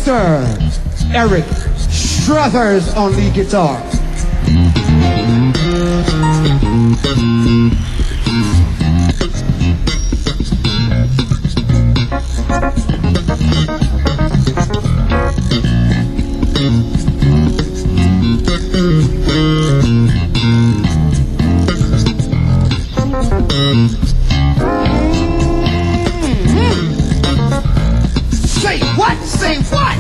Mr. Eric Struthers on lead guitar. Say what? Say what?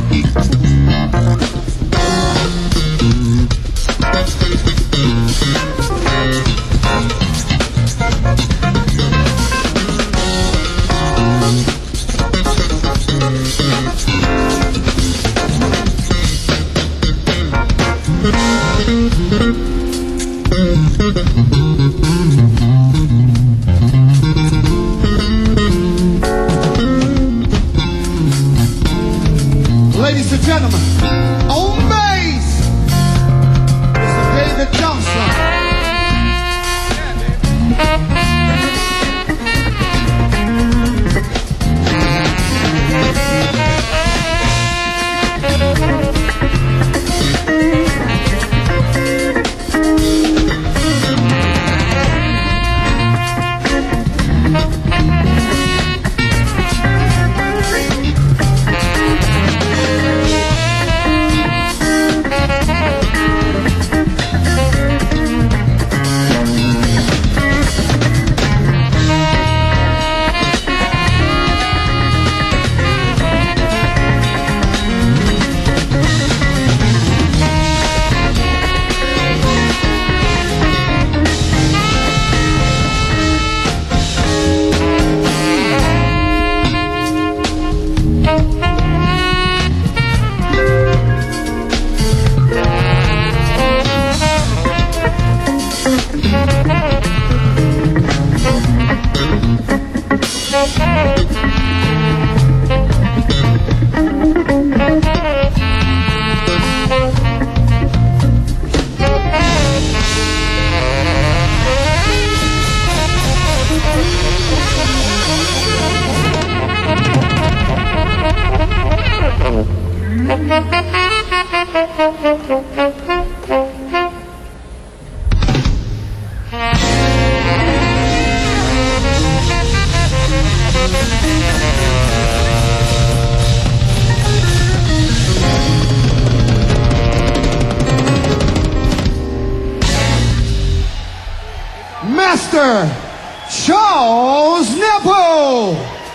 Ladies and gentlemen, on bass, Mr. David Johnson. Master Charles Nepple.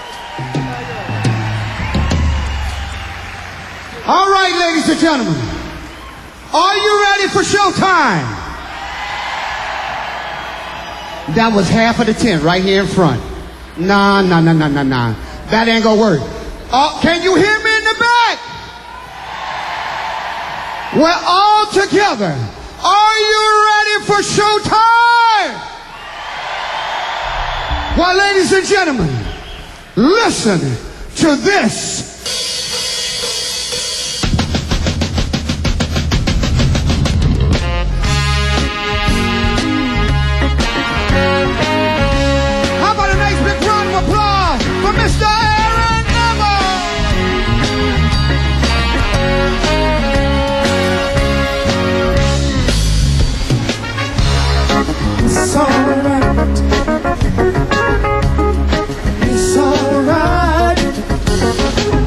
All right, ladies and gentlemen, are you ready for showtime? That was half of the tent right here in front. Nah. That ain't gonna work. Can you hear me in the back? We're all together. Are you ready for showtime? Well, ladies and gentlemen, listen to this. How about a nice big round of applause for Mr. Aaron Neville? It's all right. It's all right.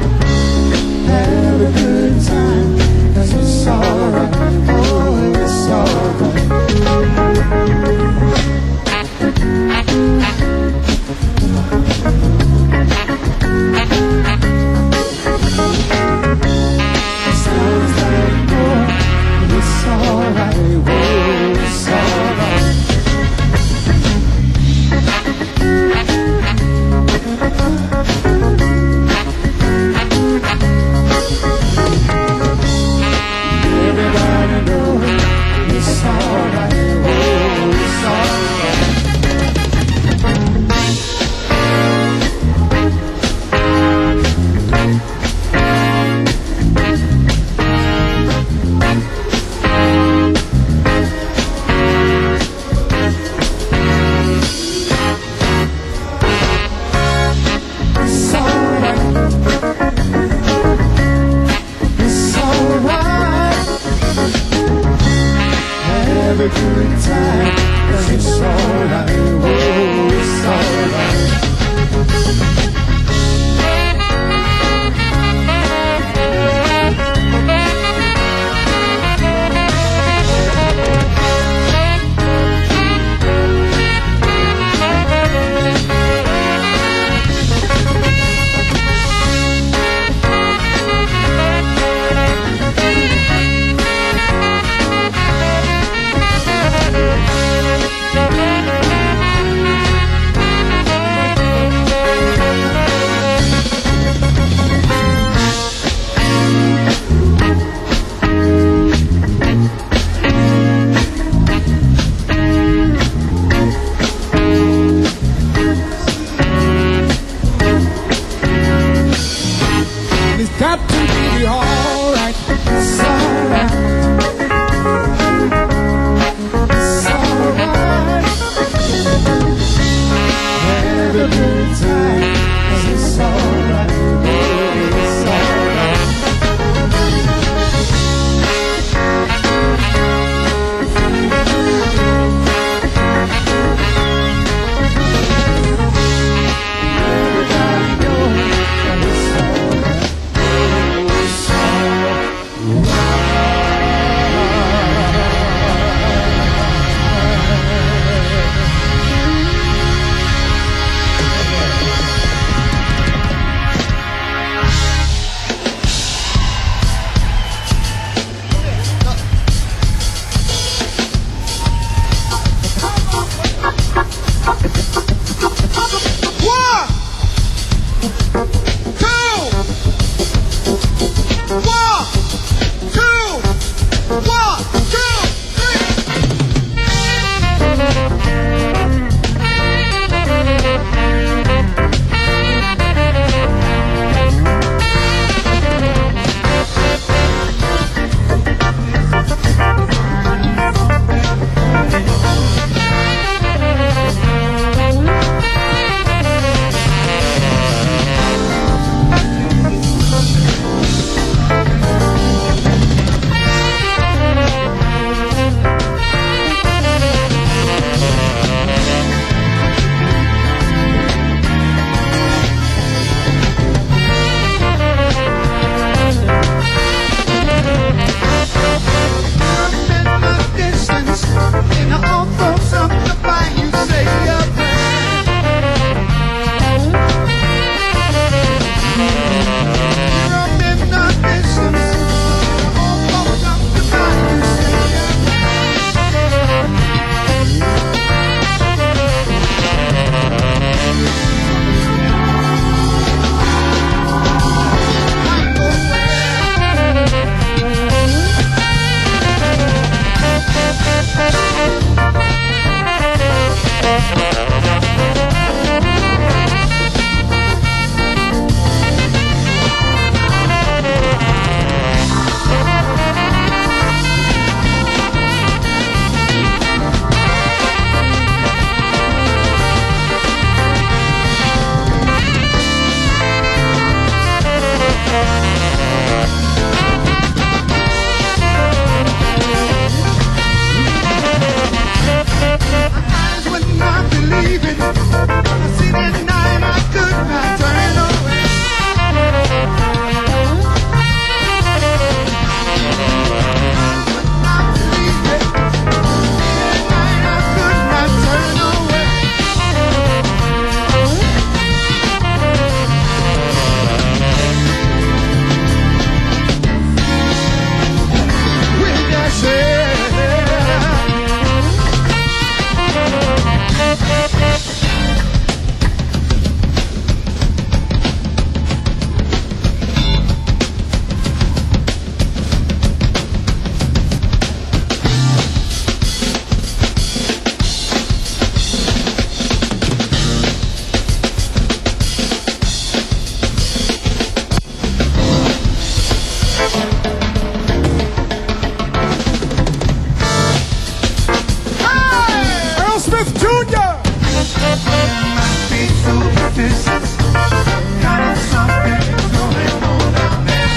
Might be superstitious, kind of something going on down there.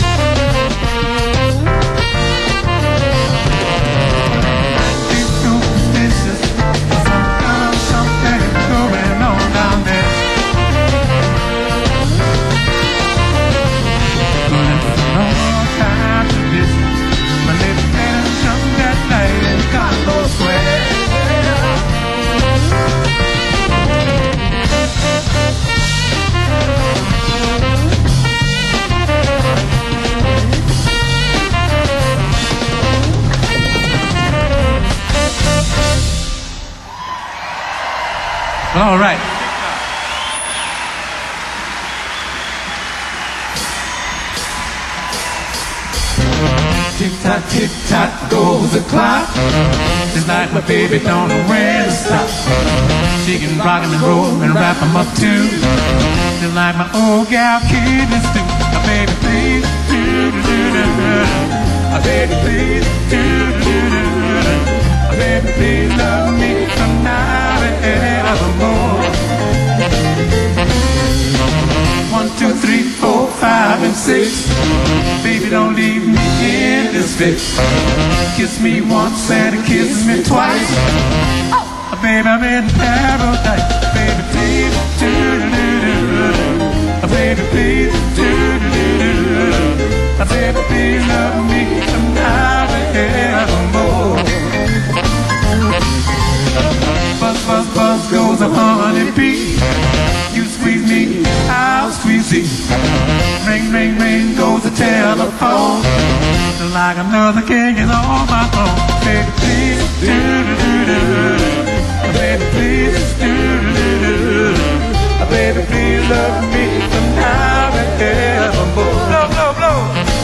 Might be superstitious, some kind of something going on down there. But it's no time to distance. My little man jumped that night in Congo Square. All right. Tick tock goes the clock. It's like my baby don't know when to stop. She can rock and roll and wrap 'em up too. Just like my old gal kidneys do. Baby, please, do-do-do-do-do. Baby, please, do-do-do-do-do. Baby, please love me from now and evermore. 1, 2, 3, 4, 5, and 6. Baby, don't leave me in this fix. Kiss me once and kiss me twice. Oh, baby, I'm in paradise. Baby, please, do-do-do-do-do. Baby, please, do-do-do-do-do. Baby, please love me from now and evermore. Buzz, buzz, buzz goes a honeybee. You squeeze me, I'll squeeze you. Ring, ring, ring goes the telephone. Like another king is on my throne. Baby, please, do-do-do-do-do. Baby, please, do-do-do-do-do. Baby, please love me from now and evermore. Blow, blow, blow.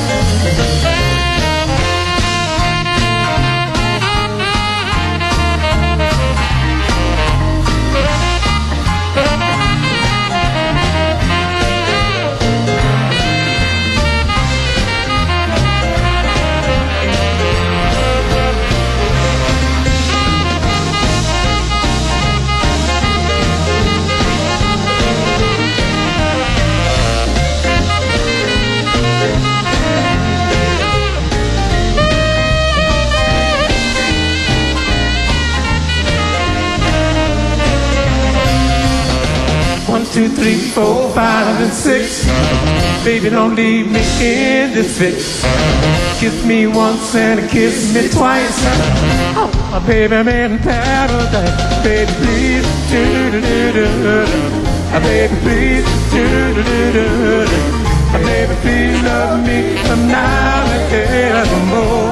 One, two, three, 4, 5, and 6. Baby, don't leave me in this fix. Kiss me once and kiss me twice. Oh, baby, I'm in paradise. Baby, please, do-do-do-do-do. Baby, please, do-do-do-do-do. Baby, please love me from now and evermore.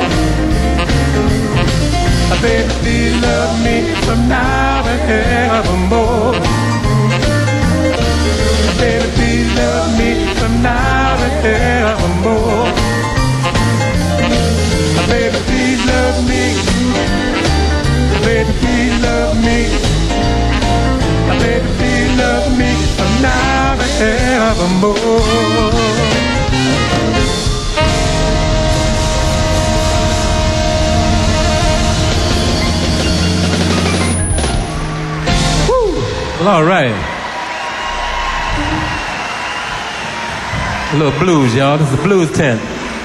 Baby, please love me from now and evermore. Baby, please love me from now and evermore. Baby, please love me. Baby, please love me. Baby, please love me from now and evermore. Well, all right. A little blues, y'all. This is the blues tent.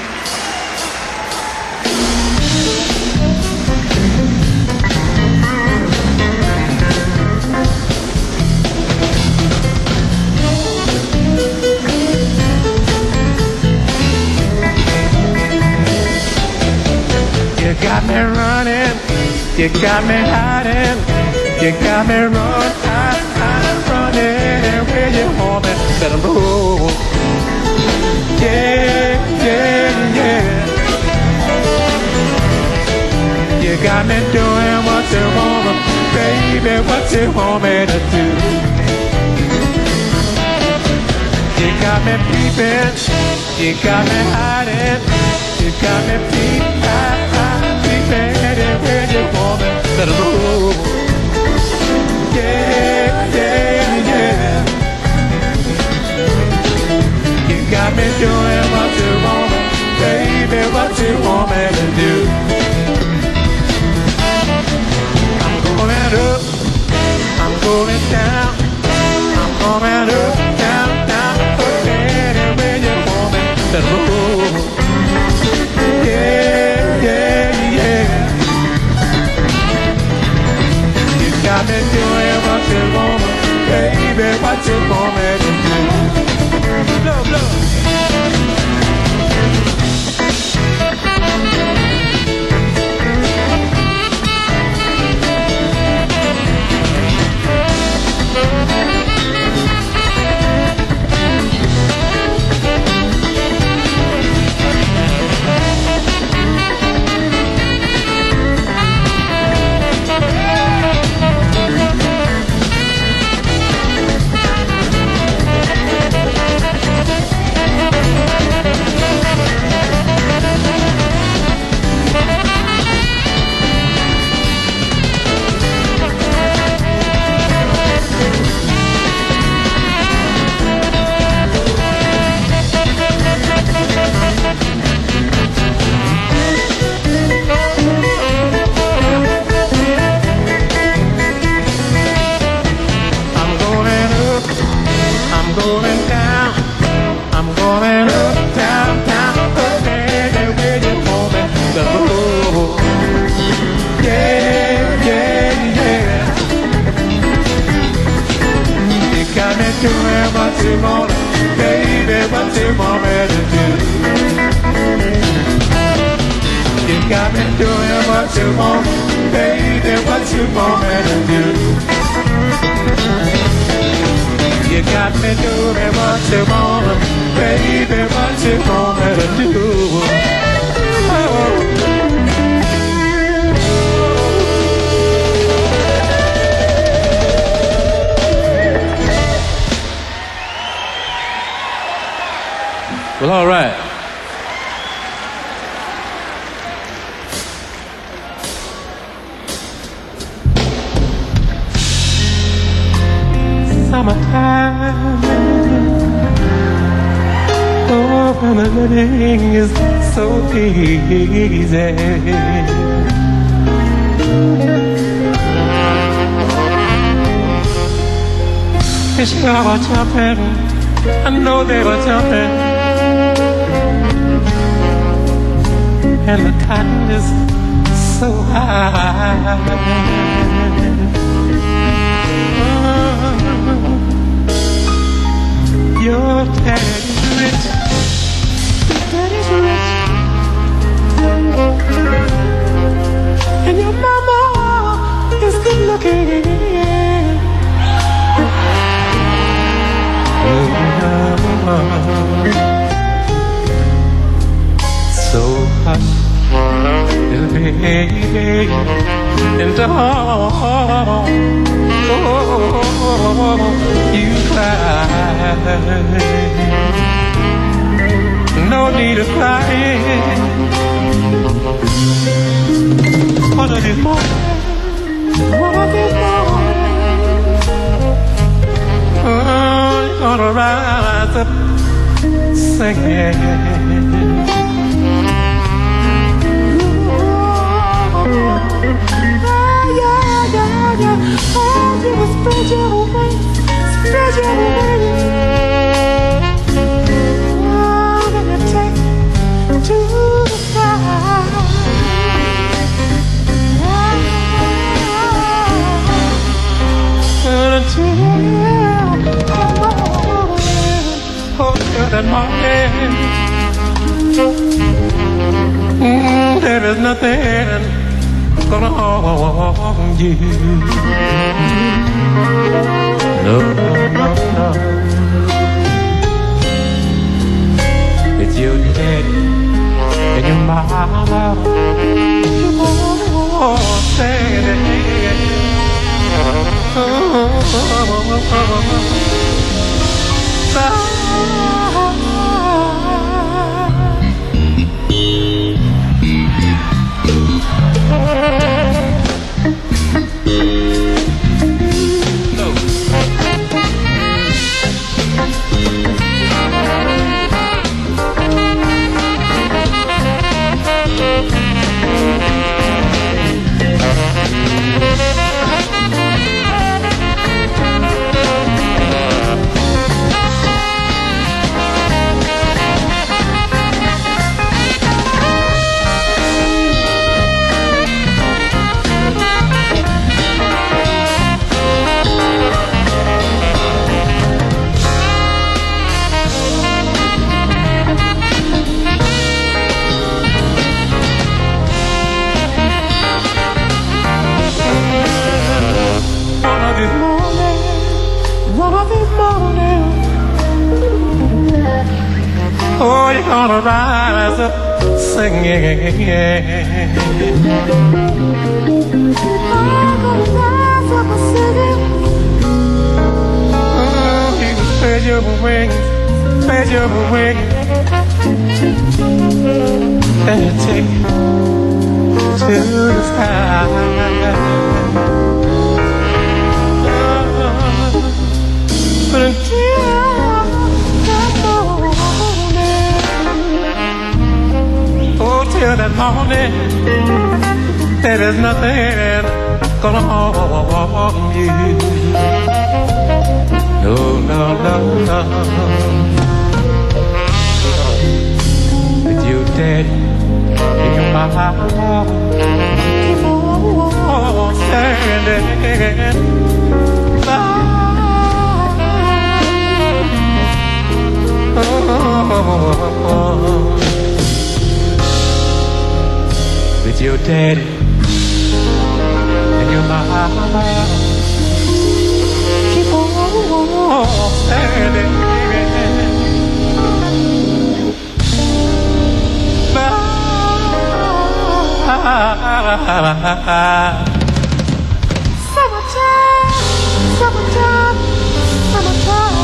You got me running, you got me hiding, you got me running, running. Where you want me? Let 'em roll. Yeah, yeah, yeah. You got me doing what you want, baby, what you want me to do. You got me peeping, you got me hiding, you got me peeping, where you want me, let it roll. Yeah, yeah, yeah. You got me doing what you want, baby, what you want me to do. I'm going up, I'm going down, I'm going up, down, down, up, anywhere you want me to roll. Yeah, yeah, yeah. You got me doing what you want, baby, what you want me to do. Blow, blow. Well, all right. Summertime, oh, when the living is so easy. Fish were jumping, I know they were jumping. And the cotton is so high. Your daddy's rich, daddy's rich, and your mama is good looking. So hush, little baby, and don't you cry. No need of crying. One of these mornings, oh, you're gonna rise up singing. Oh, you will spread your wings, spread your wings. Oh, then you take to the sky. Until oh, that morning, there is nothing gonna harm you. No, no, no, no. It's your daddy and your mama. Oh, say that. one of these mornings, oh, you're gonna rise up singing. I'm gonna rise up singing. Oh, you can spread your wings, spread your wings, and you take to the sky. But until the morning, oh, till that morning, there is nothing gonna harm you. No, no, no, no. With your daddy in your mouth, keep on standing by. With your daddy and your mama, keep on standing by. Summertime, summertime, summertime.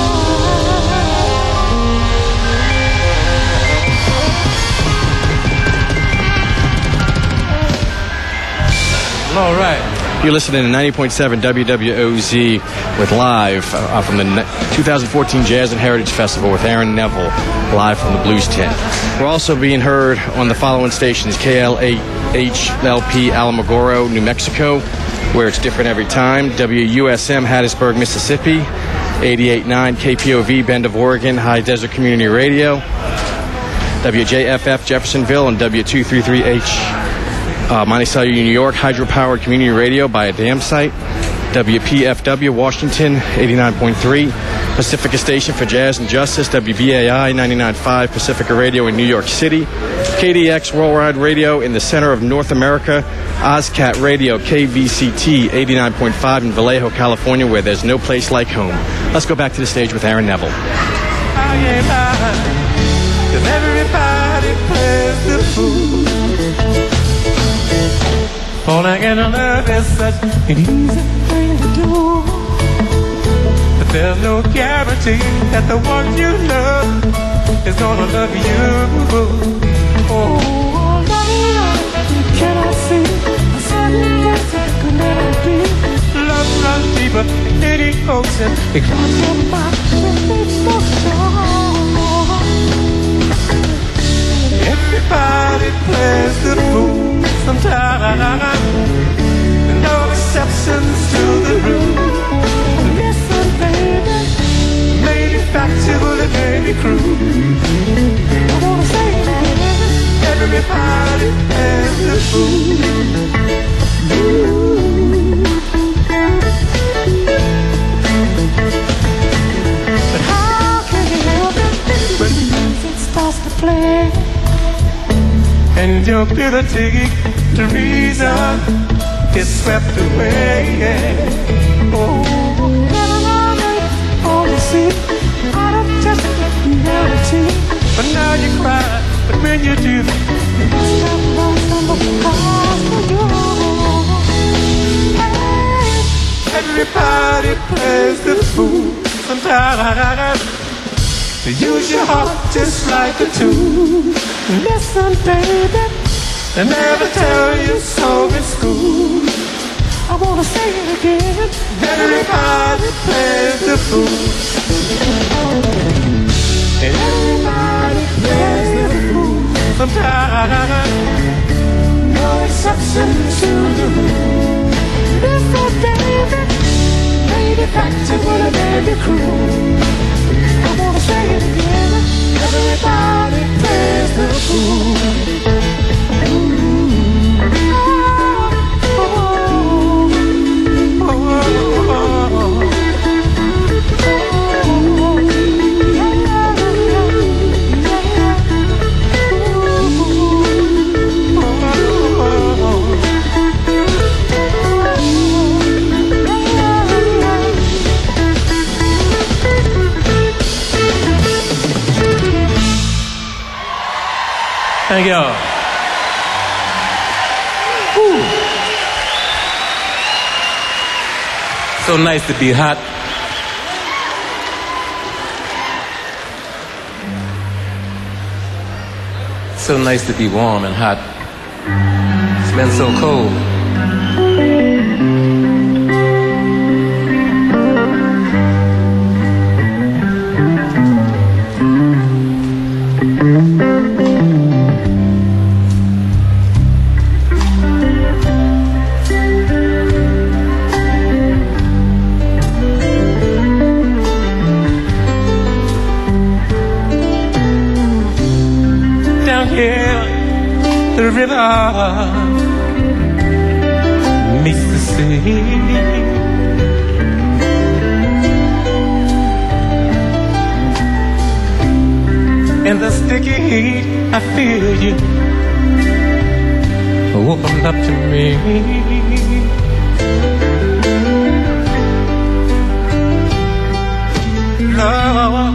All right. You're listening to 90.7 WWOZ with live from the 2014 Jazz and Heritage Festival with Aaron Neville, live from the Blues Tent. We're also being heard on the following stations: KLHLP Alamogordo, New Mexico, where it's different every time; WUSM Hattiesburg, Mississippi; 88.9 KPOV Bend of Oregon, High Desert Community Radio; WJFF Jeffersonville, and W233H Monticello, New York, hydro-powered community radio by a dam site; WPFW Washington, 89.3, Pacifica Station for Jazz and Justice; WBAI 99.5 Pacifica Radio in New York City; KDX Worldwide Radio in the center of North America; OzCat Radio, KVCT 89.5 in Vallejo, California, where there's no place like home. Let's go back to the stage with Aaron Neville. Everybody plays the fool. Falling in love is such an easy thing to do, but there's no guarantee that the one you love is gonna love you. Oh, love, can I see a certain place that could never be? Love runs deeper than any ocean. It comes from my it's so strong. Everybody plays the fool sometimes, no exceptions to the rule. Listen, baby, maybe factual, it may be cruel. I wanna say it again. Everybody plays the fool. But how can you help it when music starts to play? And your ability to reason is swept away. Oh, all you see out of just reality. But now you cry, but when you do, it's not somebody cause for you. Hey, everybody plays the fool sometimes. Use your heart just like a tool. Listen, baby, they never tell you so in school. I wanna say it again. Everybody plays the fool. And everybody plays the fool sometimes. No exception to the rule. Listen, baby, maybe factual and maybe cruel. I wanna say it again. Everybody plays the fool. Thank y'all. Whew. So nice to be hot. So nice to be warm and hot. It's been so cold. The river meets the sea, in the sticky heat I feel you opened up to me. Love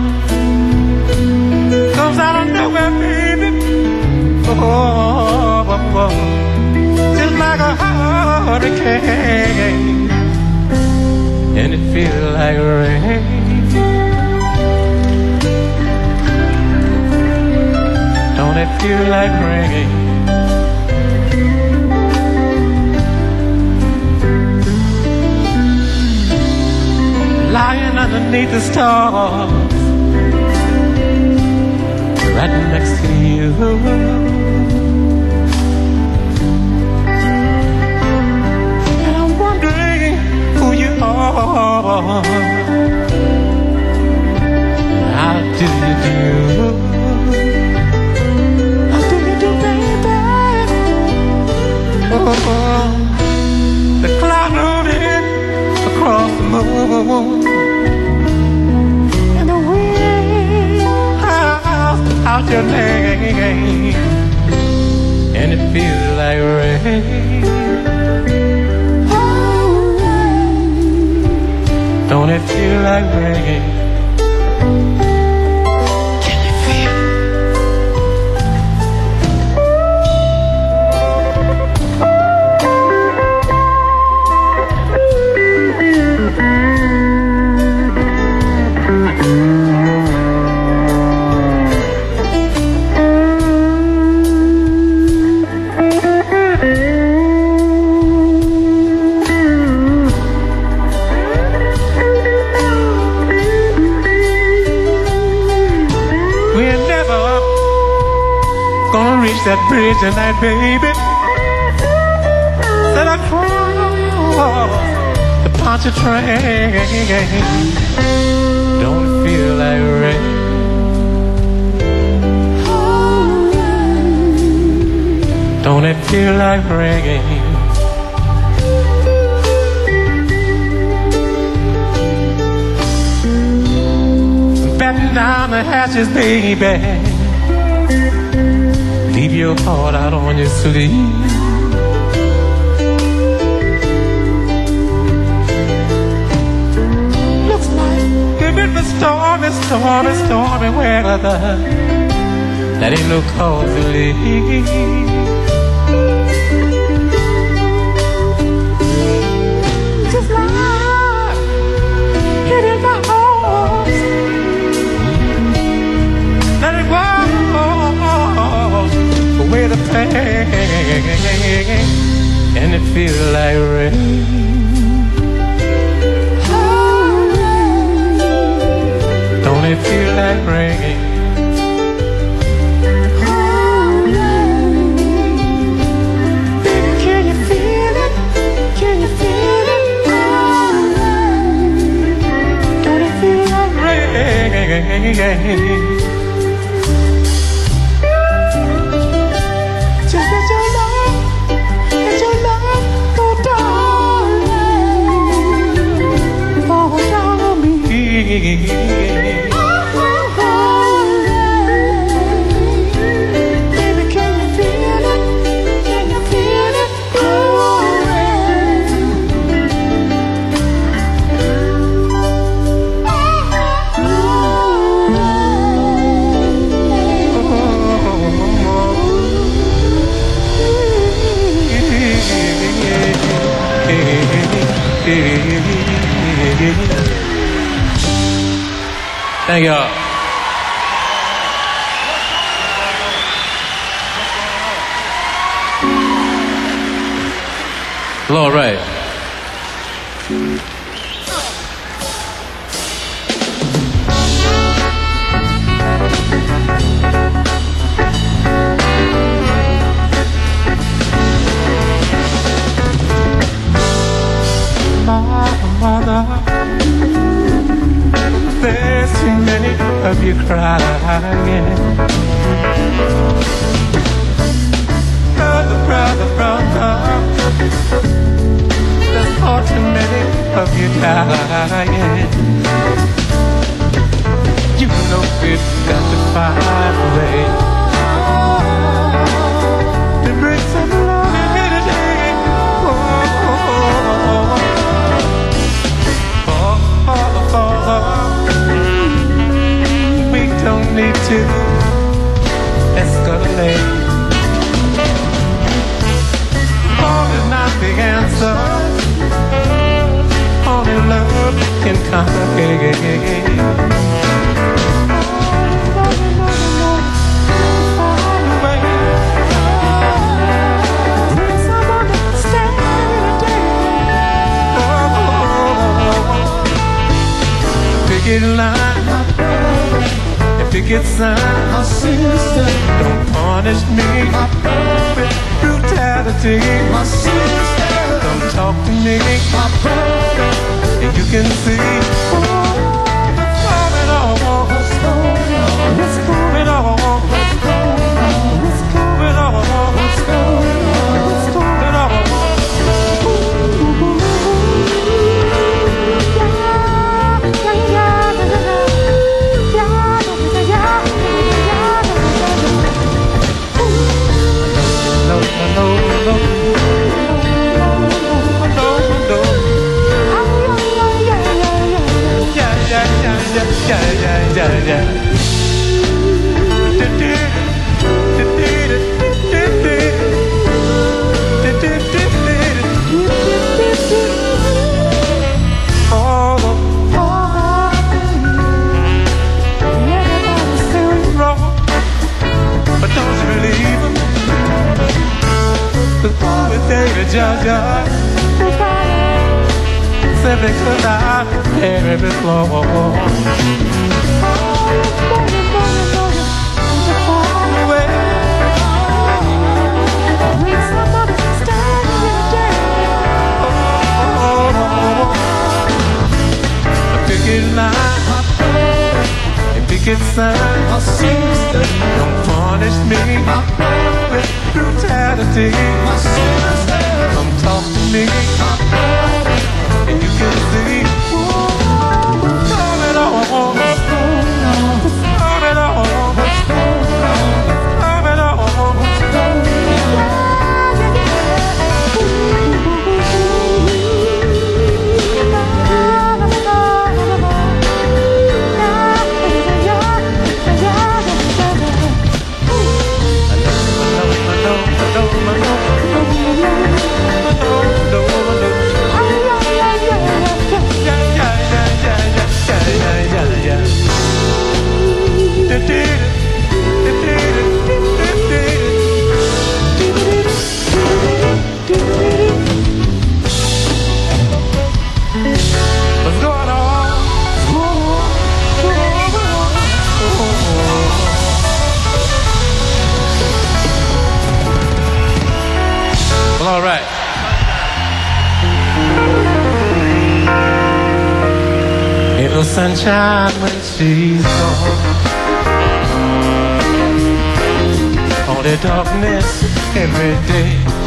comes out of nowhere, baby. Oh, just like a hurricane, and it feels like rain. Don't it feel like rain? Lying underneath the stars, right next to you. How do you do? How do you do, baby? Oh, the cloud rolling across the moon, and the wind howls out your name, and it feels like rain. Don't it feel like rain? Can you feel it? That bridge tonight, baby, that I cross the Pontchartrain. Don't it feel like rain? Don't it feel like rain? Batten down the hatches, baby. Leave your heart out on your sleeve. Looks like if it's a stormy, stormy, stormy weather, that ain't no cause to leave. Just like hitting my arms, let it go. Away the pain, and it feels like rain. Don't it feel like rain? Baby, can you feel it? Can you feel it? Don't it feel like rain? Baby, can you feel it? Can you feel it? Thank y'all. Well, all right. Mother, there's too many of you crying. Brother, there's far too many of you dying. You know we've got to find a way to bring some love in today. We don't need to escalate. War is not the answer. Only love can conquer. Picket line, if picket sign, my sister, don't punish me with brutality. My sister, don't talk to me, my brother, and you can see what's going on, what's going on, what's going on, what's going on, what's going on, what's going on, what's going on. Judge, simply 'cause I hear every floor. A picket line, a picket sign, my sister, don't punish me with brutality. My sister, come talk to me, and you can see what's going on, what's going on, what's going on, what's going on, what's going on. All right. Ain't no sunshine when she's gone. Only darkness every day.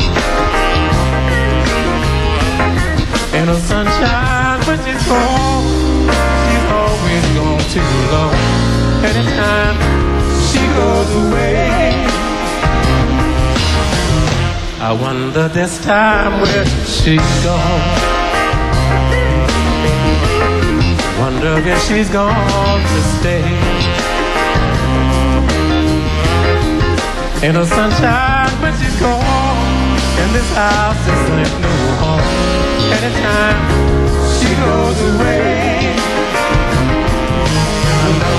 Ain't no sunshine when she's gone. She's always gone too long. Anytime she goes away, I wonder this time where she's gone. Wonder if she's gone to stay. Ain't no sunshine when she's gone, and this house is like no home. Anytime she goes away, I know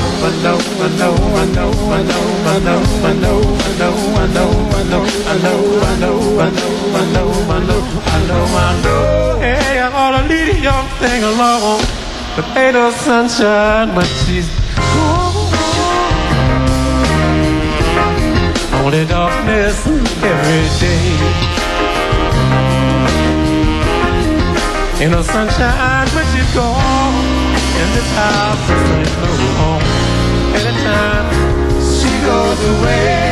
Hey, I ought to lead a young thing along, but ain't no sunshine when she's gone. Only darkness every day. Ain't no sunshine when she's gone. In this house there's no home. Anytime she goes away.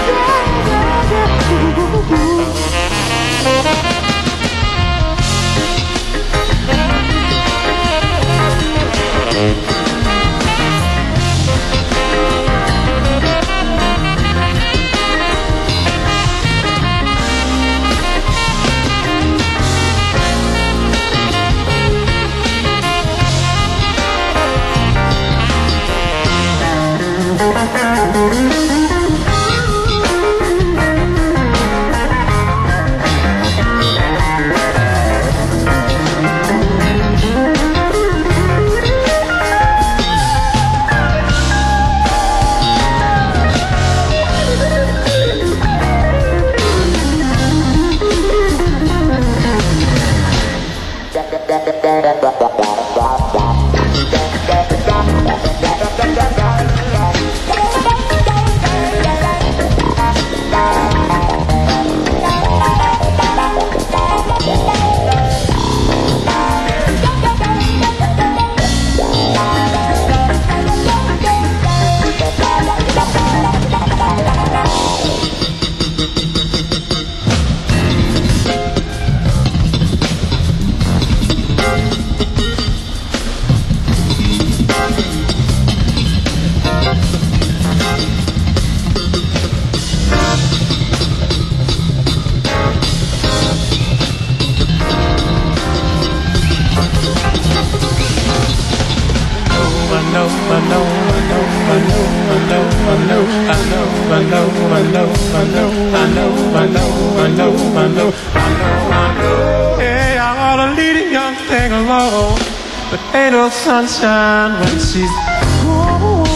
Hey, I ought to lead a young thing along, but ain't no sunshine when she's gone.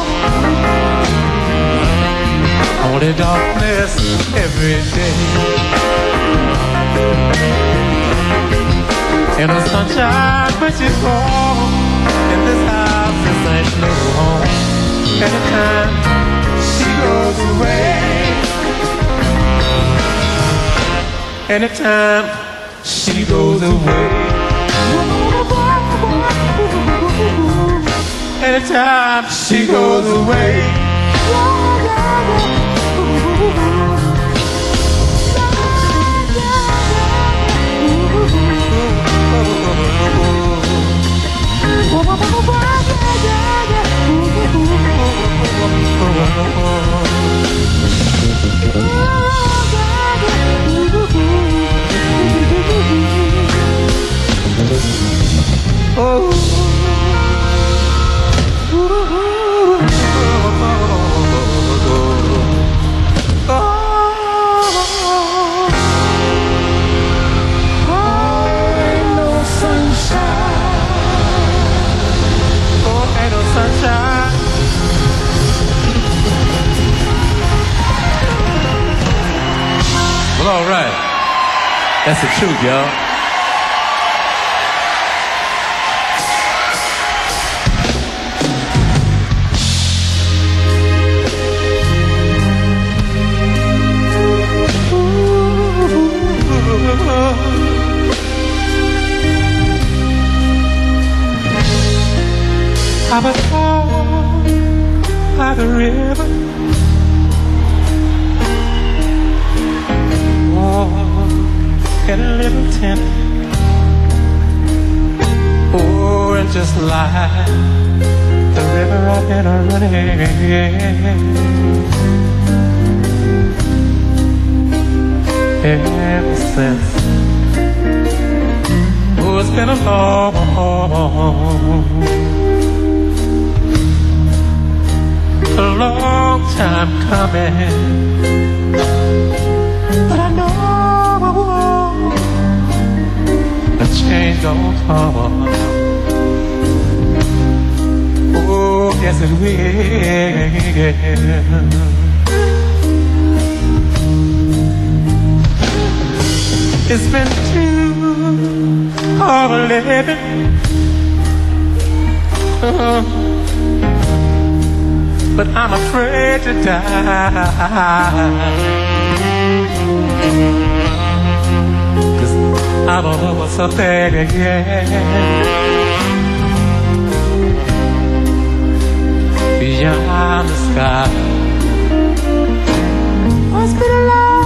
Only darkness every day. Ain't no sunshine when she's gone. In this house there ain't no home. Anytime she goes away. Anytime she goes away. Anytime she goes away. All right. That's the truth, y'all. I was born by the river. In a little tent. Oh, and just like the river I've been running ever since. Oh, it's been a long time coming, but I know change don't come. Oh, yes it will. It's been too hard living, but I'm afraid to die. 'Cause I don't know what's up there yet. Beyond the sky. Oh, it's been a long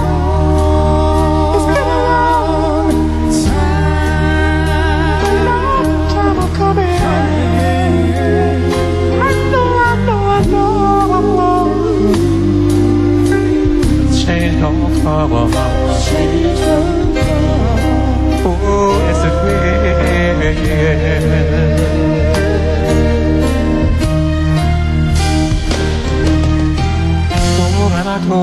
time of coming. I know. Change don't come. Oh, yes it will. I go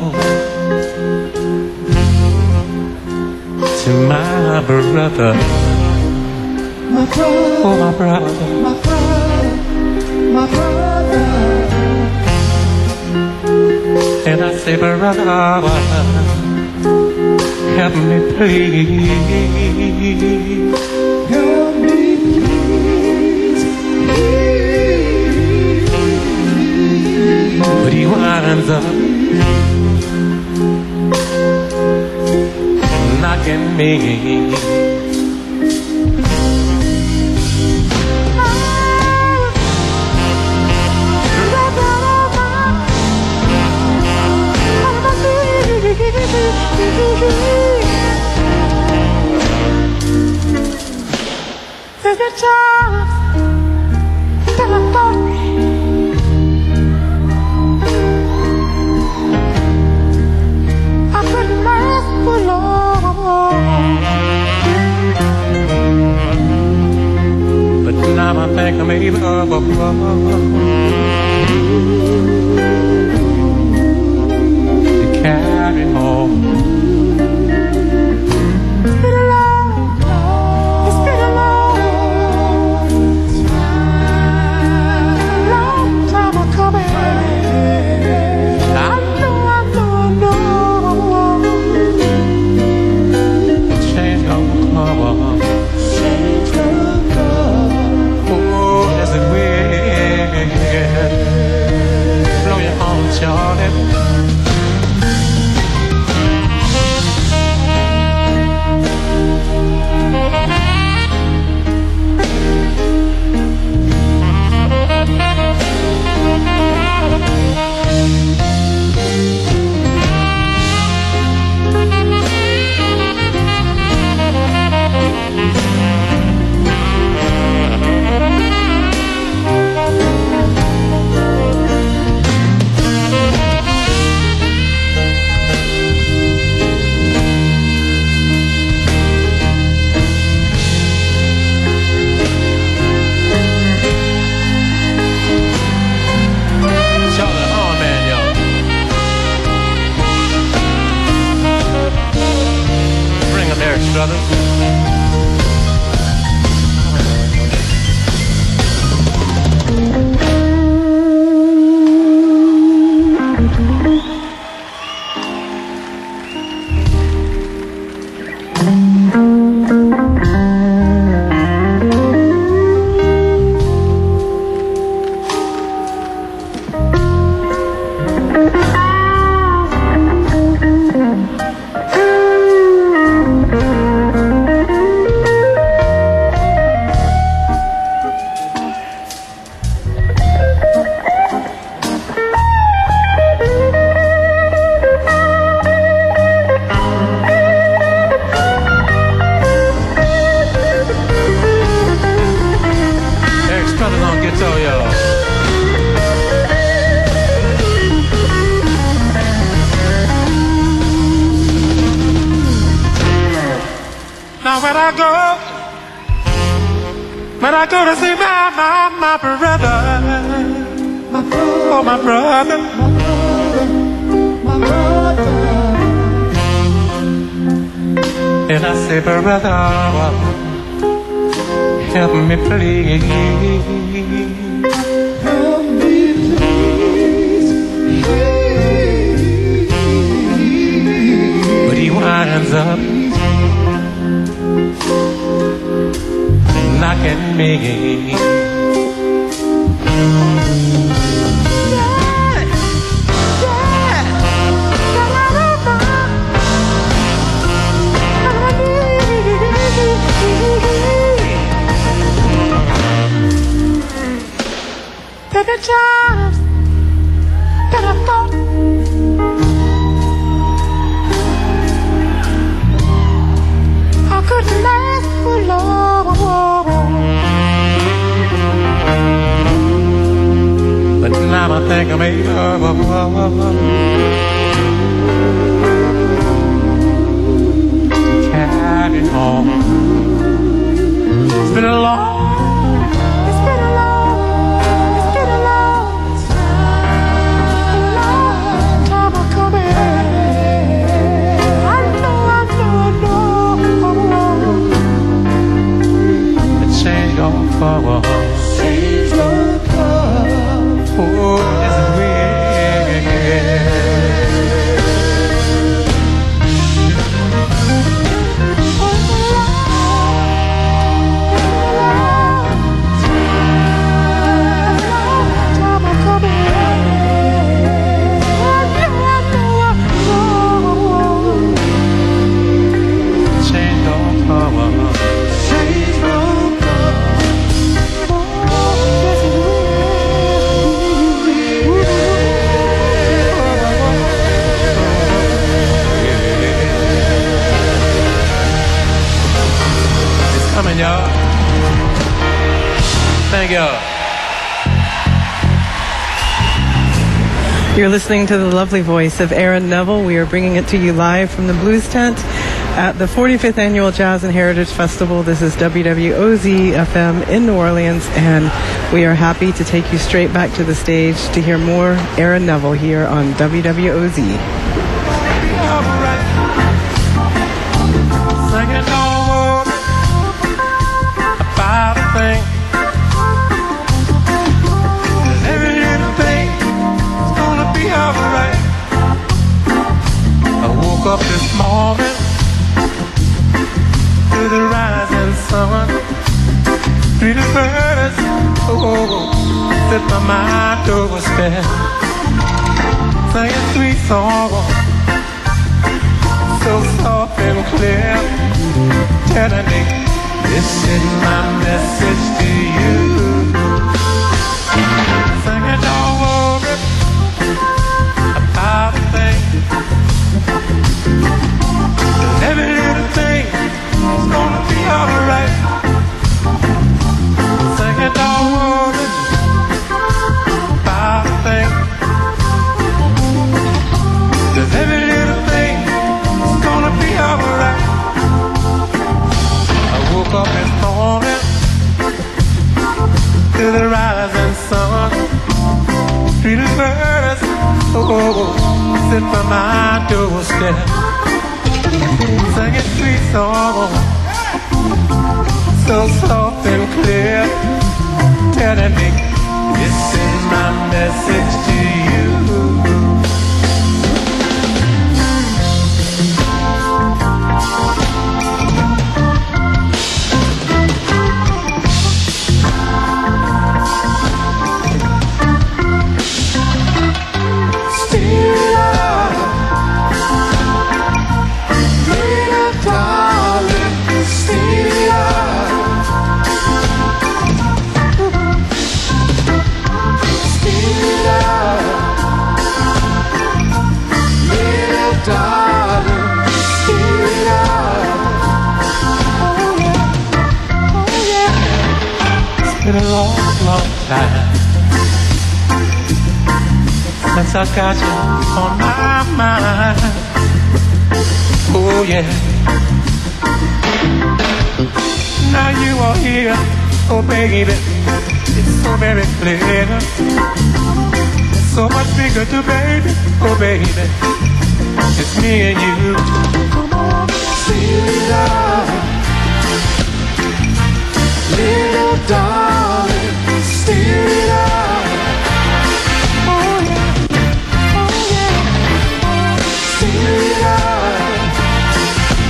to my brother, oh my brother, and I say, brother, help me please, help me please. But he winds up knocking me. There's a chance that I thought I couldn't last for long, but now I think I'm able to carry on. It's been a long time of coming. I know. Change don't come. Oh, yes it will. Blow your horn, Charlie. Brothers. When I go to see my brother, oh my brother, and I say, brother, help me please, help me. hands up, knock at me. Take a chance that I thought I could last for long, but now I think I may carry on. It's been a long forward. change don't come. Oh, yes it change don't forward. Coming, y'all. Thank y'all. You're listening to the lovely voice of Aaron Neville. We are bringing it to you live from the Blues Tent at the 45th Annual Jazz and Heritage Festival. This is WWOZ FM in New Orleans, and we are happy to take you straight back to the stage to hear more Aaron Neville here on WWOZ. Up this morning to the rising sun, pretty birds, sit by my doorstep, singing sweet song, so soft and clear, telling me this is my message to you. Singing don't worry about a thing. Every little thing is gonna be alright. Sing it, don't worry about a thing. 'Cause every little thing is gonna be alright. I woke up this morning to the rising sun. Pretty birds, sit by my doorstep, singing sweet song, so soft and clear, telling me this is my message to you. Been a long, long time since I got you on my mind. Oh yeah. Now you are here, oh baby, it's so very clear. It's so much bigger to baby, oh baby, it's me and you. Come on, see love, little darling, still up. Oh yeah, still up.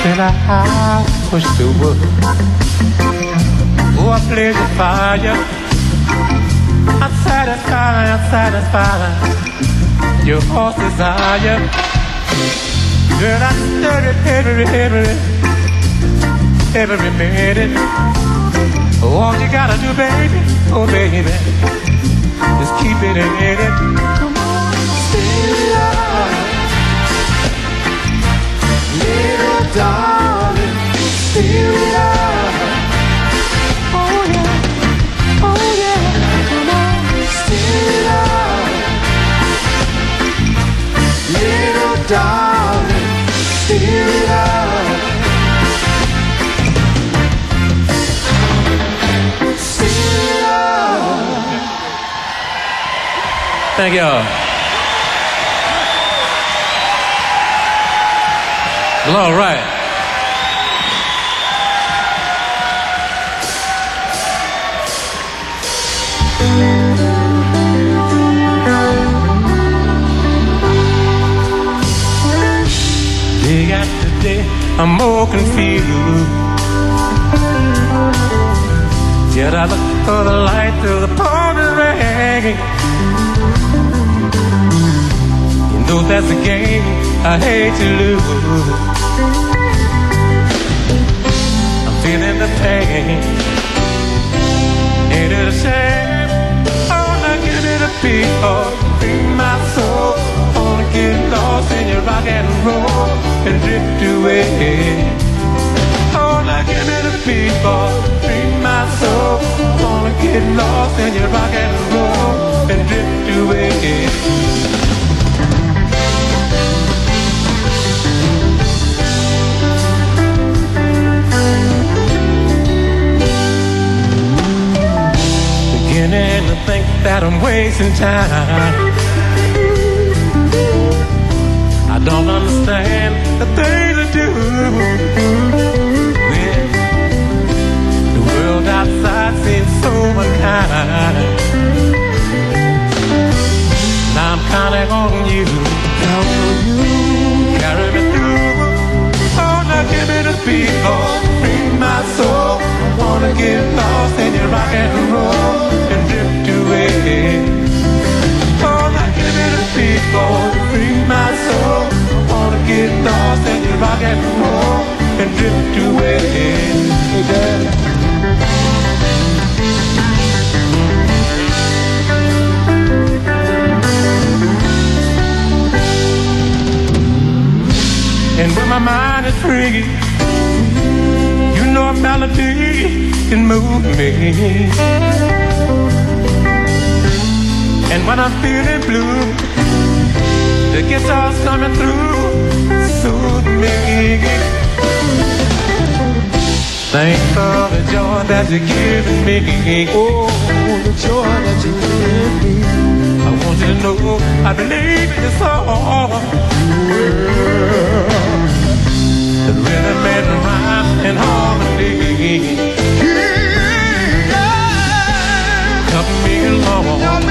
then I push the wood. Oh, I play the fire. I'm satisfied. Your heart's desire. Girl, I study every minute. All you gotta do, baby, oh baby, just keep it in it. Come on, stay up, little darling, stay up. Oh yeah, come on, stay up, little darling, stay up. Thank y'all. Well, all right. Day after day, I'm more confused. Yet I look for the light till the pouring rain. You know that's a game I hate to lose. I'm feeling the pain. Ain't it a shame? Oh, now give me the beat, oh, free my soul. Wanna get lost in your rock and roll and drift away. Oh, now give me the beat, oh, free my soul. Wanna get lost in your rock and roll and drift away. Beginning to think that I'm wasting time. I don't understand the things I do. When the world outside seems so unkind, now I'm counting on you. Carry me through. Oh, now give me the beat, oh, free my soul. I wanna get lost in your rock and roll and drift away. Oh, now give me the beat, oh, free my soul. I wanna get lost in your rock and roll and drift away. Hey, Dad. And when my mind is free, you know a melody can move me. And when I'm feeling blue, the guitar's coming through, soothe me. Thanks for the joy that you're giving me. Oh, the joy that you're giving me. I want you to know I believe in your song. The rhythm and rhyme and harmony. Help me along.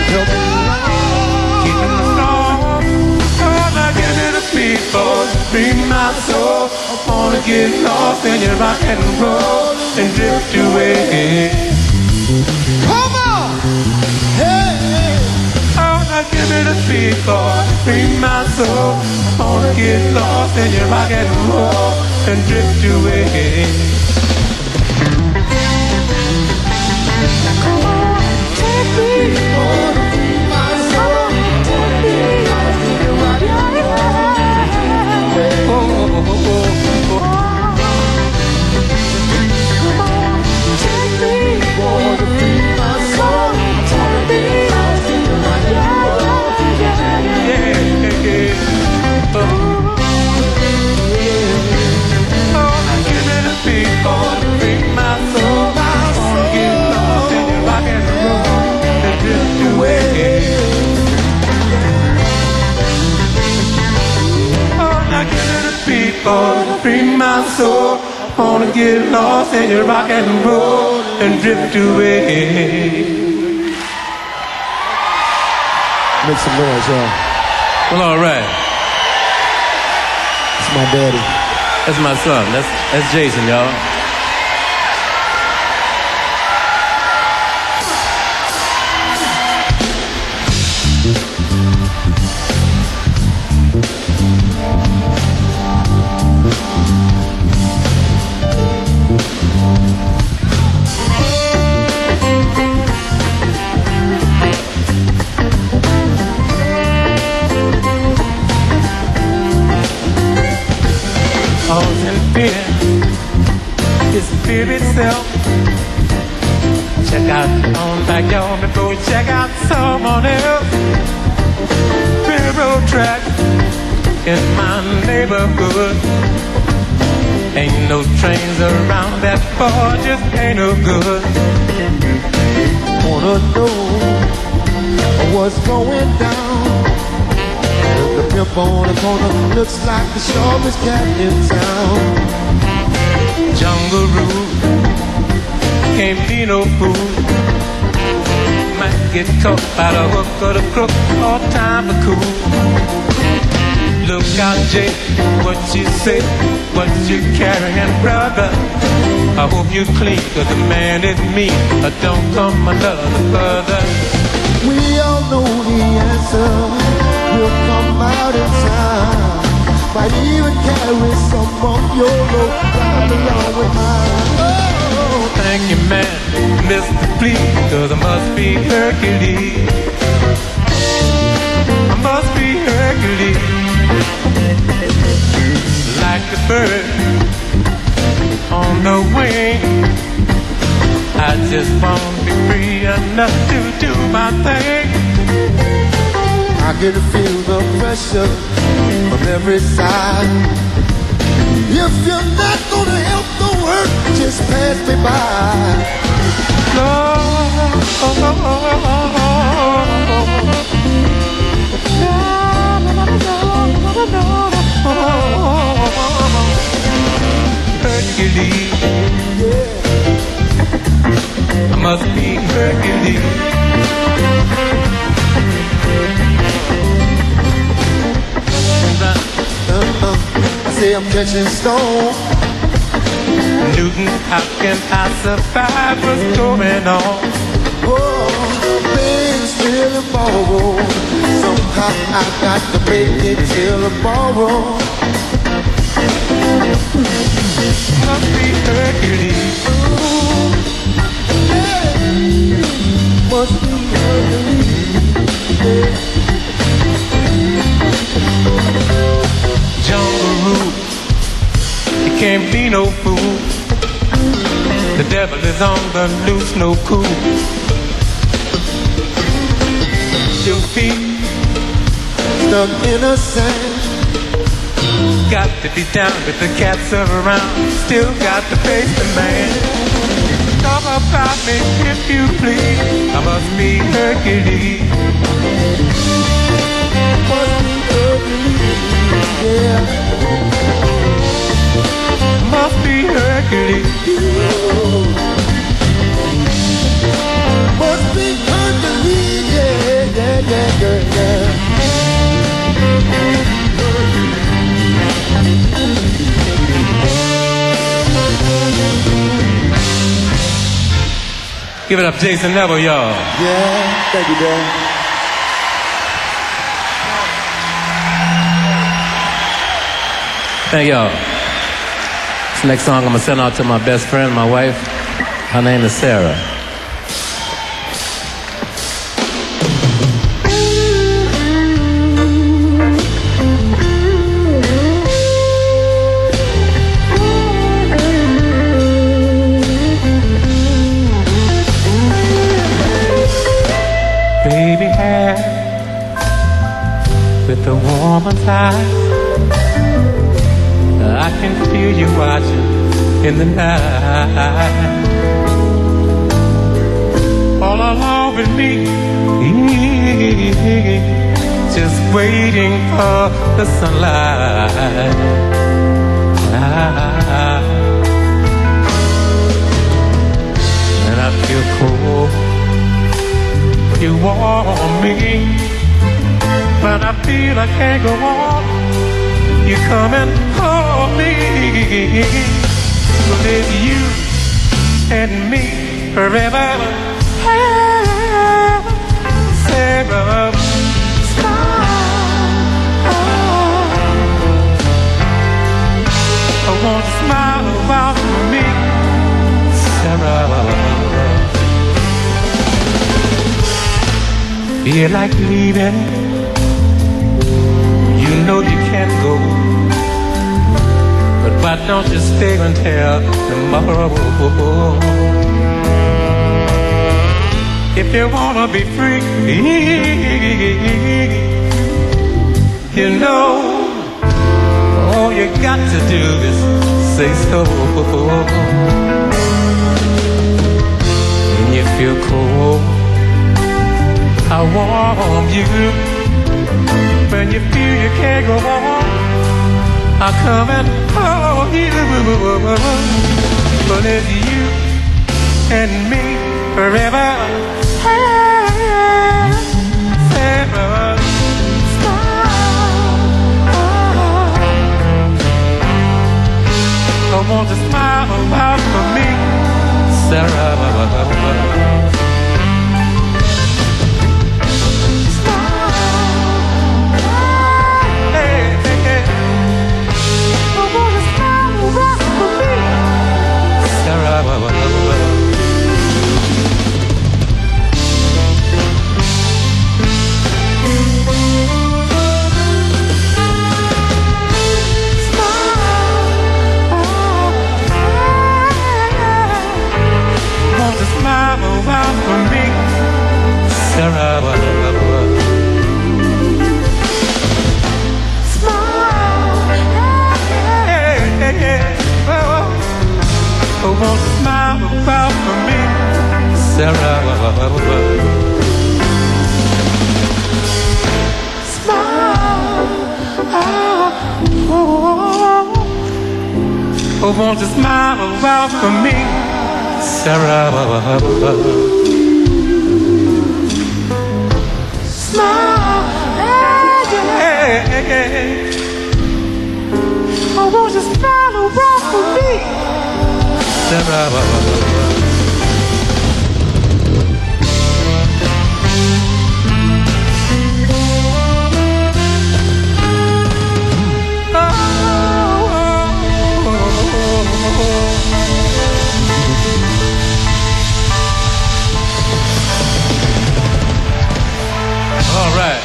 Keeping the storm. Oh, now give me the beat, boy. Free my soul. I wanna get lost in your rock and roll and drift away. Come on! Hey, hey. Oh, now give me the beat, boy. Free my soul. I wanna get lost in your rock and roll and drift away. Come on, take me, boy. Free my soul. Take me lost in your rock and roll. Oh, oh, oh, oh, oh. Come on, take me, boy. Free my soul. Take me lost in your rock and roll. Yeah, yeah, yeah. Oh. People, bring my soul. I wanna get lost in your rock and roll and drift away. Oh, now give me the people, bring my soul. I wanna get lost in your rock and roll and drift away. Make some noise, y'all. Well, all right. It's my daddy. That's my son. That's Jason, y'all. Cause in fear is fear itself. Check out your own backyard before you check out someone else. Railroad track in my neighborhood. Ain't no trains around that far, just ain't no good. Wanna know what's going down? The pimp on the corner looks like the sharpest cat in town. Jungle rule, can't be no fool. Might get caught by the hook or the crook, all time for cool. Look out, Jake, what you say, what you carrying, brother. I hope you clean, cause the man is me, or don't come another further. We all know the answer will come out in time. Might even carry some of your load right along with mine. Oh, thank you, man, Mr. Please, cause I must be Hercules. I must be Hercules. Like a bird on the wing, I just want to be free enough to do my thing. I can feel the pressure from every side. If you're not gonna help the work, just pass me by. Hercules, yeah. I must be Hercules. I say I'm catching stone. Newton, how can I survive what's going on? Oh, things still tomorrow. Somehow I got to make it till tomorrow. Must be Hercules. Ooh, yeah. Must be Hercules. Yeah. Jungle rule, you can't be no fool. The devil is on the loose, no cool. Your feet Stuck in the sand. got to be down with the cats around. Still got to face the man. Talk about me if you please. I must be Hercules. Must be Hercules. Yeah. Must be Hercules. Must be Hercules. Yeah, yeah, yeah, yeah, yeah. Give it up, Jason Neville, y'all. Yeah, thank you, Dad. Thank y'all. This next song I'm gonna send out to my best friend, my wife. Her name is Sarah. Baby hair with the woman's eyes, I can feel you watching in the night. All alone with me, just waiting for the sunlight. And I feel cold, you warm me, but I feel I can't go on. You come and hold me. Well, it's you and me forever. Sarah, I want to smile about me, Sarah. Feel like leaving, you know you can't go, but why don't you stay until tomorrow? If you wanna be free, you know, all you got to do is say so. When you feel cold, I'll warm you. When you feel you can't go on, I'll come and hold you. But it's you and me forever. Sarah, I want to smile out for me, Sarah. Hey, hey, hey. I want to smile out for me, Sarah. Smile around for me, Sarah. Smile, hey, hey, hey. Oh, won't you smile around for me, Sarah? Smile, oh, won't you smile around for me, Sarah? Smile, hey, hey, hey. Oh, won't you smile around for me, Sarah? All right.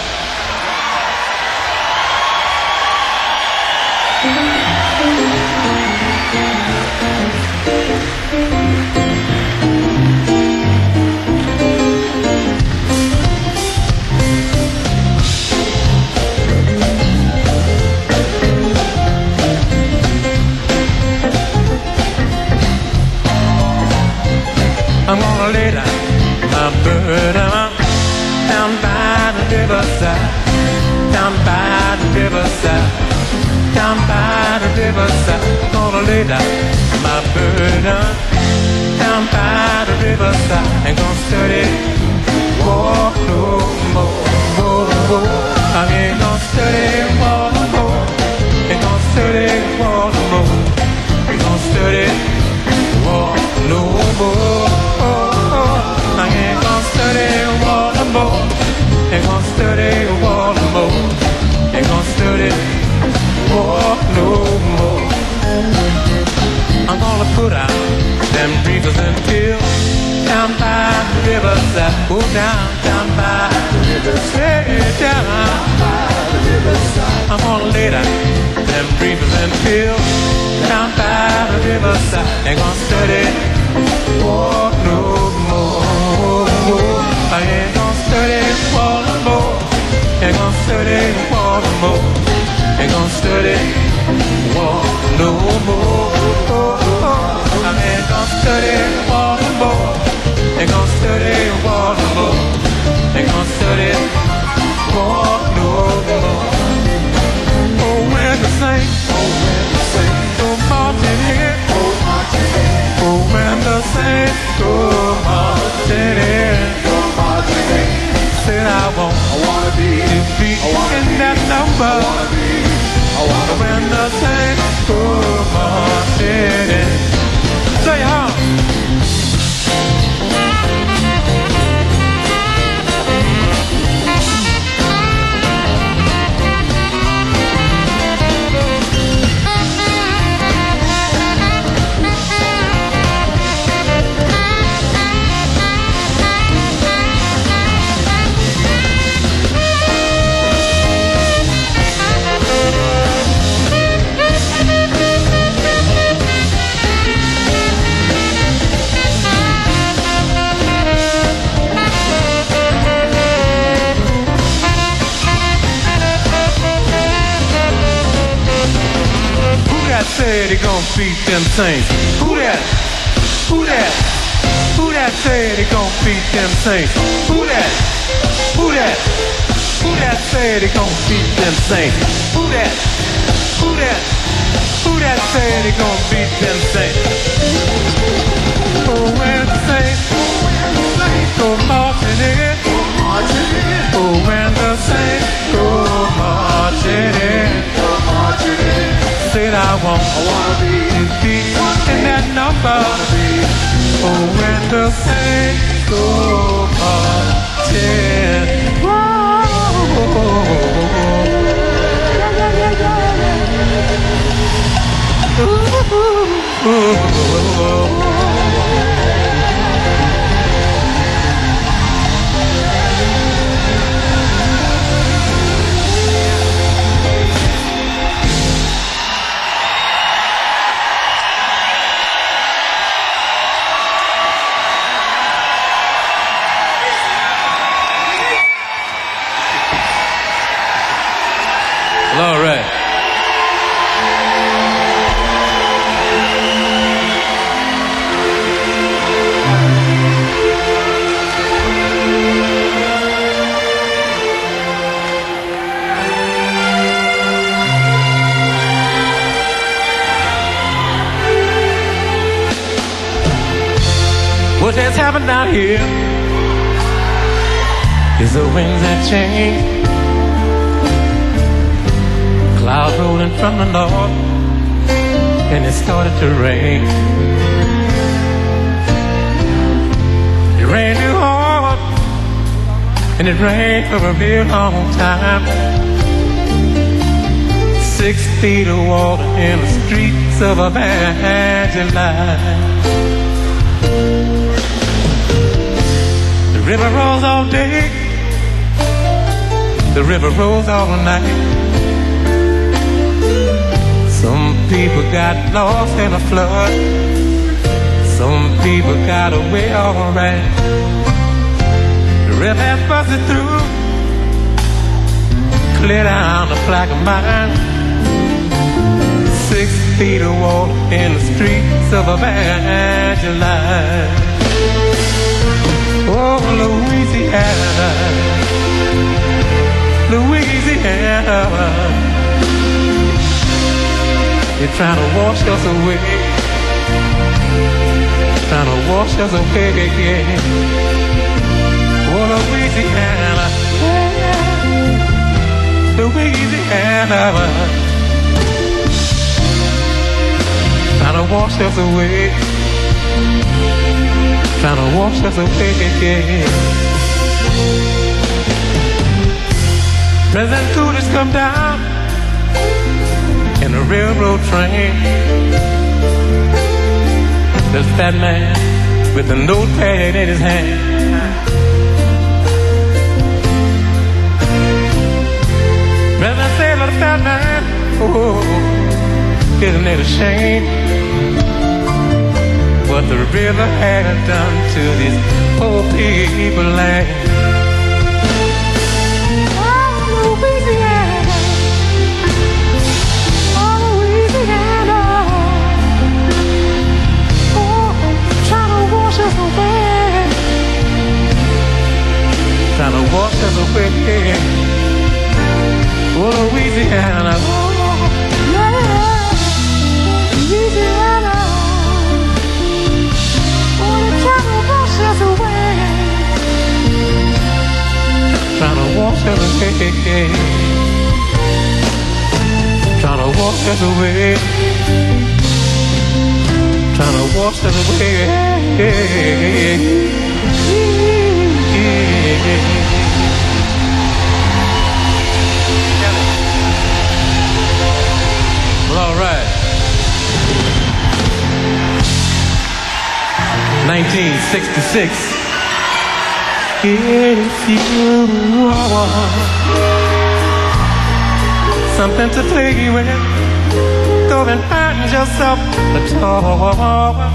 I'm gonna lay down my burden down by the riverside, down by the riverside, down by the riverside. I'm gonna lay down my burden down by the riverside. Ain't gonna study walk no more. I ain't gonna study walk no more. Ain't gonna study walk no more. Ain't gonna study walk no more. I ain't gonna study walk no more. Ain't gonna study walk no more. Ain't gonna study walk no more. I'm gonna put out them reefers and pills down by the riverside. Oh, down by the riverside. Down by the riverside. I'm gonna lay down them reefers and pills down by the riverside. Ain't gonna study walk no more. I ain't gonna study walk no more. Ain't gonna study walk no more. Ain't gonna study walk no more. I ain't gonna study walk no more. Ain't gonna study walk no more. Ain't gonna study walk no more. Oh, when the saints go marching in. Oh, when the saints go marching in. Said I wanna be in that number. When the saints go marching in. Say how. Said he gon' beat them saints. Who that? Who that? Who that said he gon' beat them saints? Who that? Who that? Who that said he gon' beat them saints? Who that? Who that? Who that said he gon' beat them saints? Oh, when the saints go marching in. Oh, when the saints go marching in. Said I wanna be in that number. Oh, when the saints go marching. All right. What has happened down here is the winds that change. Clouds rolling from the north, and it started to rain. It rained too hard, and it rained for a real long time. 6 feet of water in the streets of Evangeline. The river rolls all day, the river rolls all night. Some people got lost in a flood. Some people got away alright. The river has busted through, clear down the flag of mine. 6 feet of water in the streets of Evangeline. Oh, Louisiana, Louisiana. You're trying to wash us away, trying to wash us away, yeah. Oh, Louisiana, Louisiana, trying to wash us away, trying to wash us away, yeah. President Coolidge come down in a railroad train. The fat man with the notepad in his hand. President said to the fat man, oh, isn't it a shame what the river had done to these poor people land? Trying to wash us away. Oh, Louisiana. Oh, yeah. Louisiana. Oh, they're trying to wash us away. us away, trying to wash us away. Well, all right. 1966. If you want something to play with, go and find yourself a toy.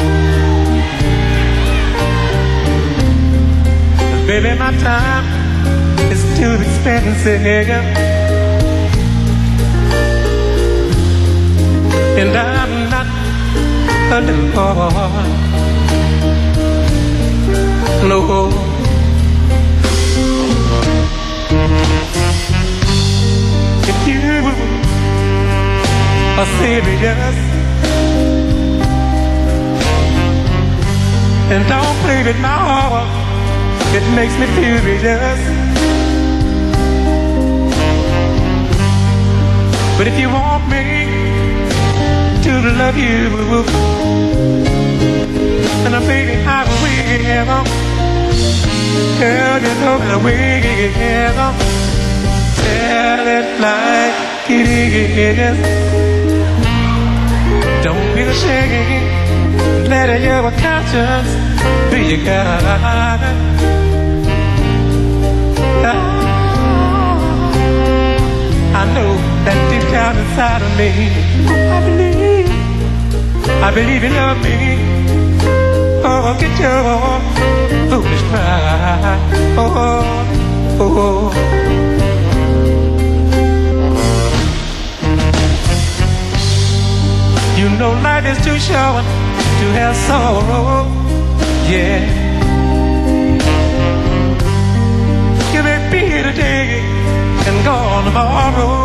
Baby, my time is too expensive, and I'm not a little boy. No. If you are serious and don't play with my heart, it makes me furious. But if you want me to love you, and baby, I will. Girl, you know that we tell it like it is. Don't be ashamed. Let your conscience be your guide. I know that deep down inside of me, I believe you love me. Oh, get your foolish pride. Oh, oh, oh. You know life is too short to have sorrow. Yeah. You may be here today and gone tomorrow.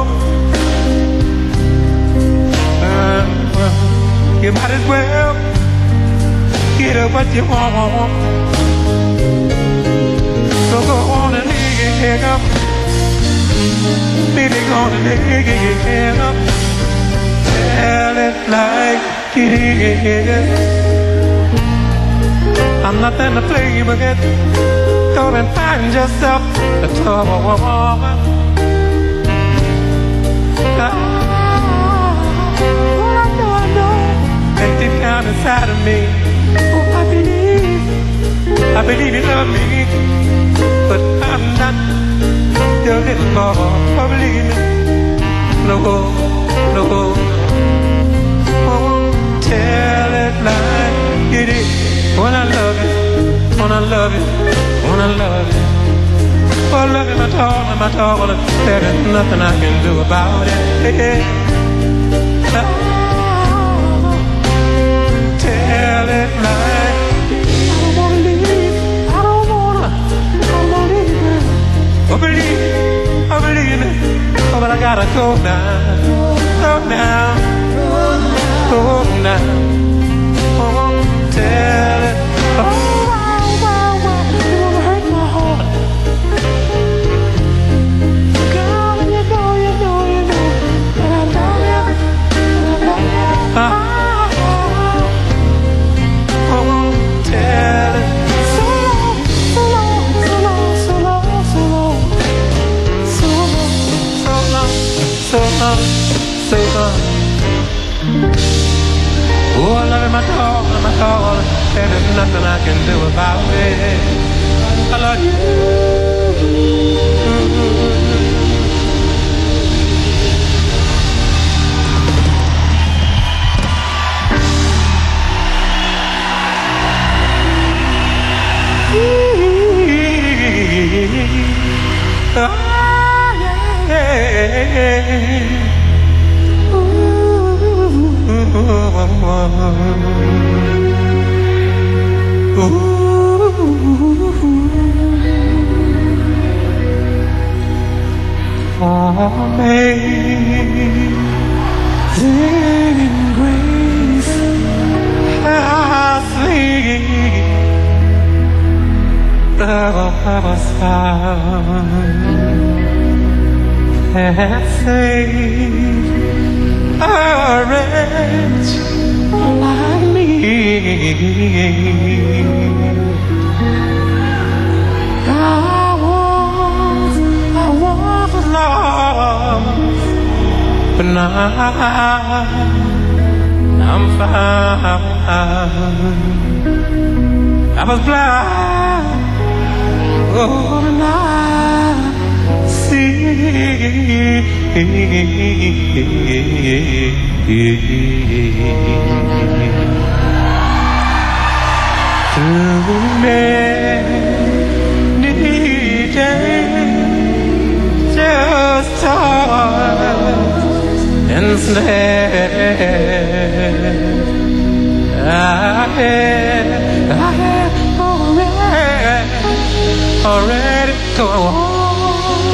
You might as well get up what you want. So go on and dig up. Baby, go on and dig up. Tell it like it is. I'm nothing to play with. Go and find yourself a toy. And deep down inside of me, oh, I believe you love me, but I'm not your little boy. Oh, believe me, no, no. Oh, tell it like it is. When I love you, when I love you, when I love you. Oh, love you, my dog, there is nothing I can do about it. Tell it like I don't wanna leave. I don't wanna leave. Oh, believe me. Oh, but I gotta go now. Go now. Oh, tell it. Oh, you wanna hurt my heart. Girl, you know that I love you. Tell it. So long. Oh, I love you, my dog, and there's nothing I can do about it. I love you. Oh, yeah. Amazing grace, how sweet the sound that saved a wretch like me. I was lost, but now I'm found. I was blind, oh, but now I see. Through many days, just tossed and snared, I had already gone.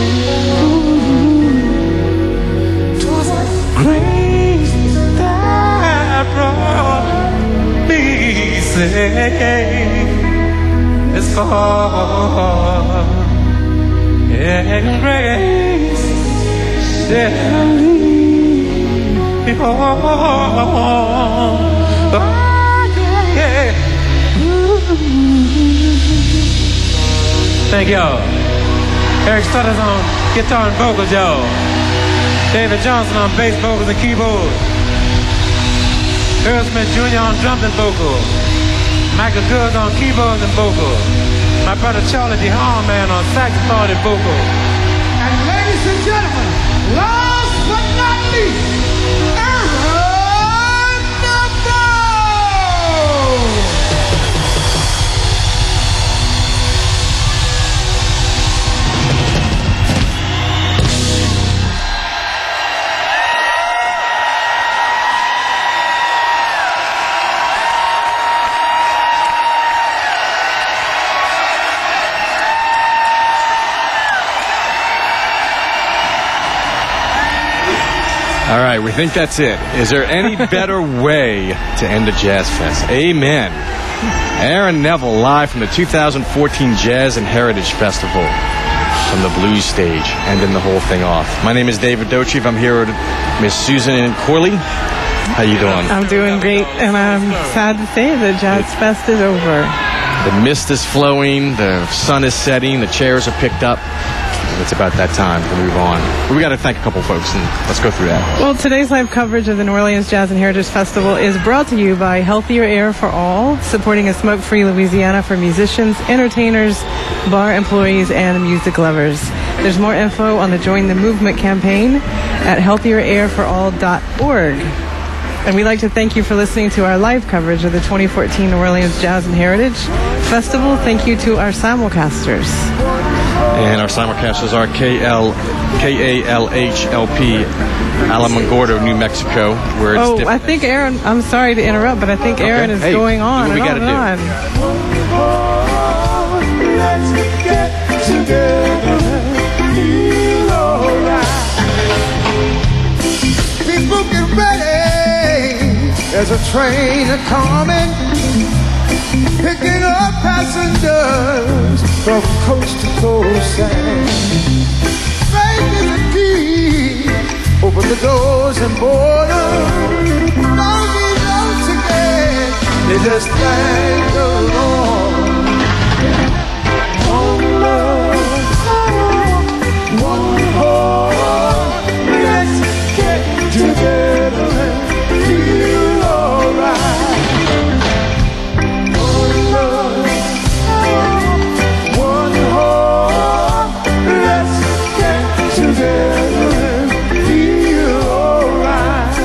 'Twas grace that brought me safe as far, and grace shall lead me home. Oh, yeah. Thank y'all. Eric Stutters on guitar and vocals, y'all. David Johnson on bass vocals and keyboards. Earl Smith Jr. on drums and vocals. Michael Goods on keyboards and vocals. My brother Charlie D. Harman on saxophone and vocals. And ladies and gentlemen, last but not least, Aaron Neville! All right, we think that's it. Is there any better way to end a jazz fest? Amen. Aaron Neville live from the 2014 Jazz and Heritage Festival from the blues stage, ending the whole thing off. My name is David Dotrieve. I'm here with Miss Susan Corley. How you doing? I'm doing great, and I'm sad to say the Jazz Fest is over. The mist is flowing, the sun is setting, the chairs are picked up. It's about that time to move on. But we got to thank a couple folks, and let's go through that. Well, today's live coverage of the New Orleans Jazz and Heritage Festival is brought to you by Healthier Air for All, supporting a smoke-free Louisiana for musicians, entertainers, bar employees, and music lovers. There's more info on the Join the Movement campaign at healthierairforall.org. And we'd like to thank you for listening to our live coverage of the 2014 New Orleans Jazz and Heritage Festival. Thank you to our simulcasters. And our simulcasters are KALHLP, Alamogordo, New Mexico, where it's I think Aaron, I'm sorry to interrupt, but I think Aaron is going on what we and gotta on do. Let's get together and feel alright. People get ready. There's a train a-coming, picking up passengers from coast to coast. And faith is the key. Open the doors and borders. Don't be lost again. They just thank the Lord. One love, one heart. Let's get together and feel alright. One love, one heart. Let's get together and feel alright.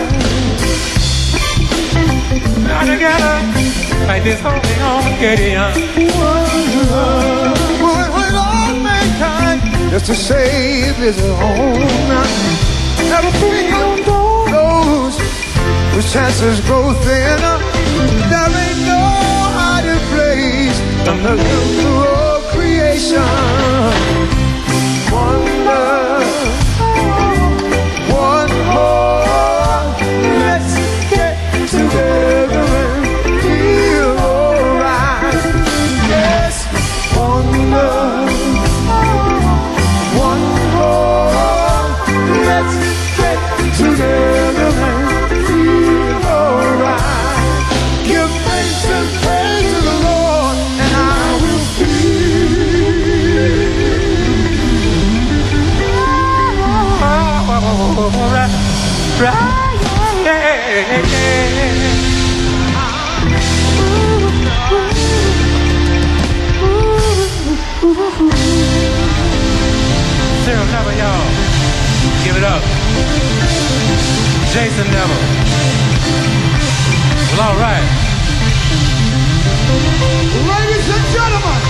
Now together, like this whole thing on again. One love, with all mankind, just to say this is home. Never feel those whose chances grow thinner. There ain't no hiding place from the lure of creation. One love, one heart. Let's get together and feel alright. Yes, one love, one heart. Let's get together and Cyril Neville, y'all. Give it up. Jason Neville. Well, all right. Ladies and gentlemen,